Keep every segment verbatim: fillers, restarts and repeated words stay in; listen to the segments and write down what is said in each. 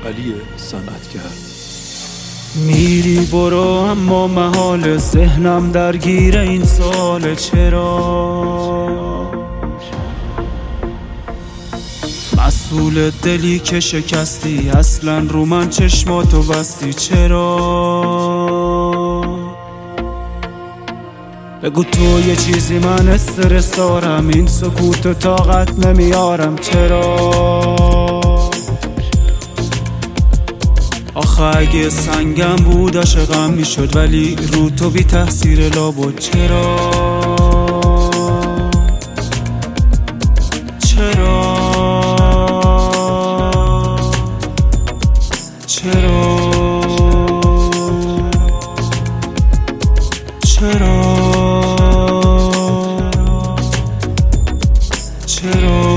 علی صنعتگر. میری برو اما محال ذهنم درگیر این سال چرا مسئول دلی که شکستی اصلا رو من چشماتو بستی چرا بگو تو یه چیزی من استرس دارم این سکوت و طاقت نمیارم چرا آخه اگه سنگم بود عاشقم میشد ولی رو تو بی تحصیر لابد چرا چرا چرا چرا چرا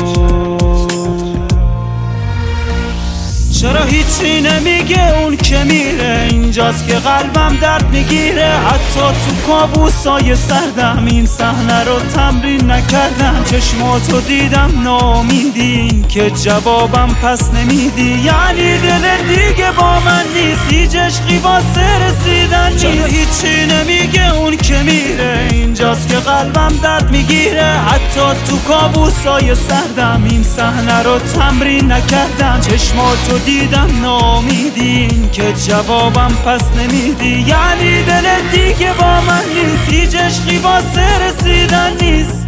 چرا هیچی نمیگه اون که میره اینجاست که قلبم درد میگیره حتی تو کابوسای سردم این صحنه رو تمرین نکردم چشماتو دیدم ناامیدین که جوابم پس نمیدی یعنی دل دیگه با من نیست هیچ عشقی واسه رسیدن نیست چرا هیچی نمیگه اون که میره اینجاست که قلبم درد میگیره حتی تو کابوسای سردم این صحنه رو تمرین نکردم چشماتو دیدم ناامیدین که جوابم پس نمیدی یعنی دل دیگه با من نیست هیچ عشقی واسه رسیدن نیست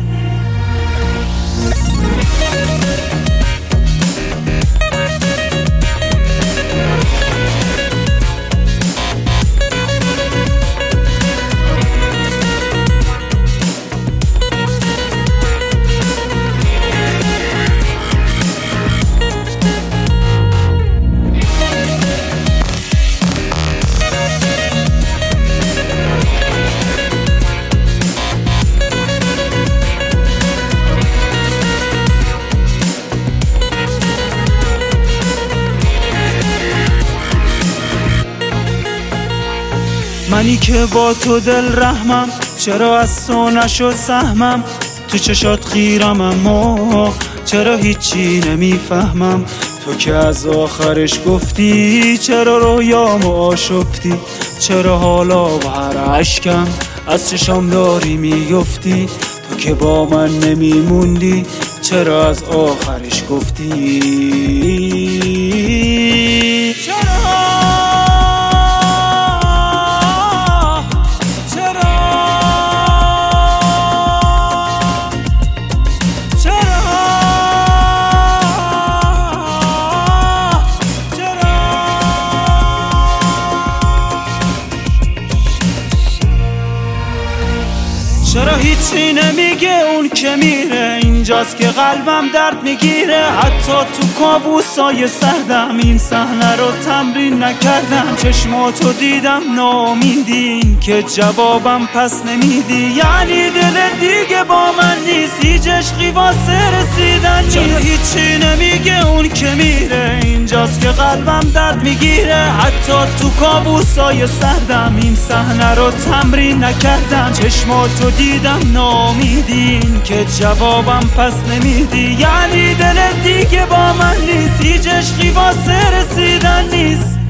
منی که با تو دل رحمم چرا از تو نشد سهمم تو چشات خیرم اما چرا هیچی نمیفهمم تو که از آخرش گفتی چرا رویامو آشفتی چرا حالا با هر عشقم از چشام داری میفتی تو که با من نمیموندی چرا از آخرش گفتی چرا چرا هیچی نمیگه اون که میره اینجاست که قلبم درد میگیره حتی تو کابوسای سردم این صحنه رو تمرین نکردم چشماتو دیدم ناامیدین که جوابم پس نمیدی یعنی دل دیگه با من نیست هیچ عشقی واسه رسیدن نیست چرا هیچی نمیگه اون که میره اینجاست که قلبم درد میگیره حتی تو کابوسای سردم این صحنه رو تمرین نکردم چشماتو دیدم ناامیدین که جوابم پس نمیدی یعنی دل دیگه با من نیست هیچ عشقی واسه رسیدن نیست